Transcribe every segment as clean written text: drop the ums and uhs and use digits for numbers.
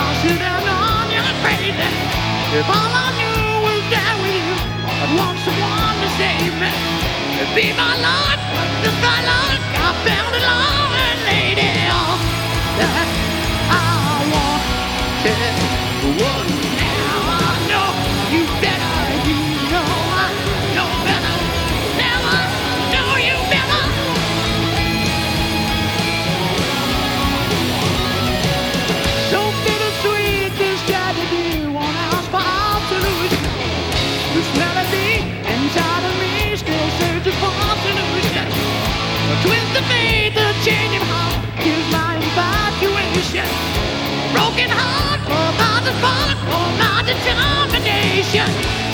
should have known you were crazy. If all I knew was that with you, I'd want someone to save me. Be my luck, just my luck. I found a loving lady. All that I wanted was now I know you better. You know I know better. Now I know you better. So bittersweet, this tragedy won't ask for absolution. This melody inside of me still searches for solution. A twist of fate, a change of heart, here's my infatuation. Broken heart, for my spark, for my determination.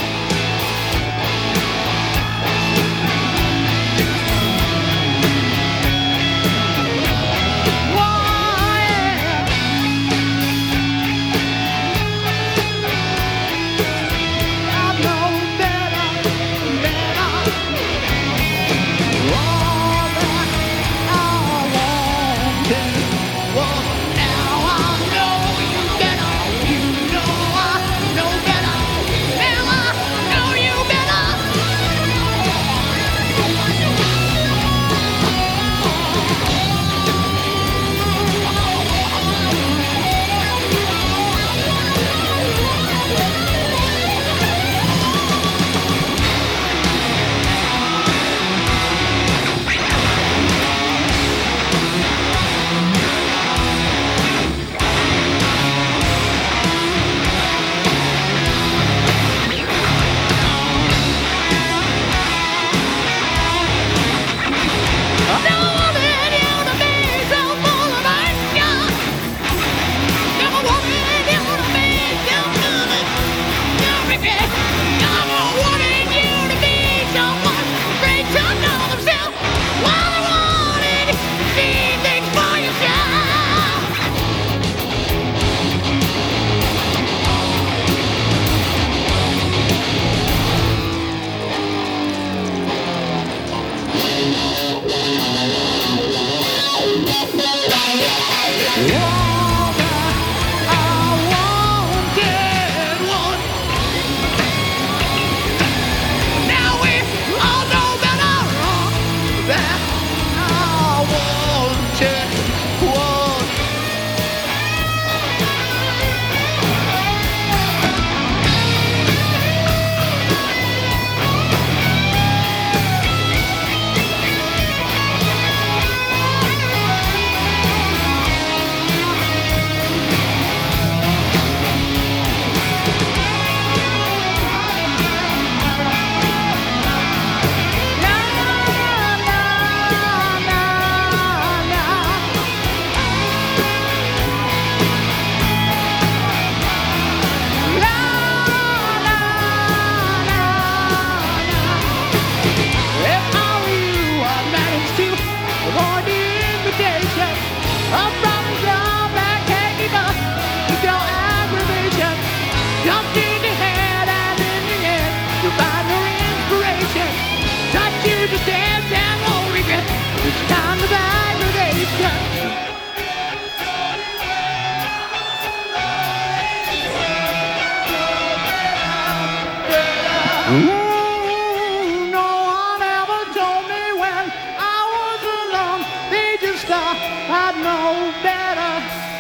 No one ever told me when I was alone. They just thought I'd know better,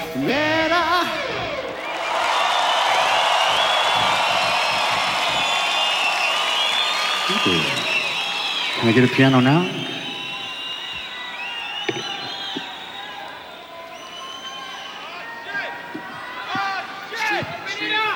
better. Thank you. Can I get a piano now? Street,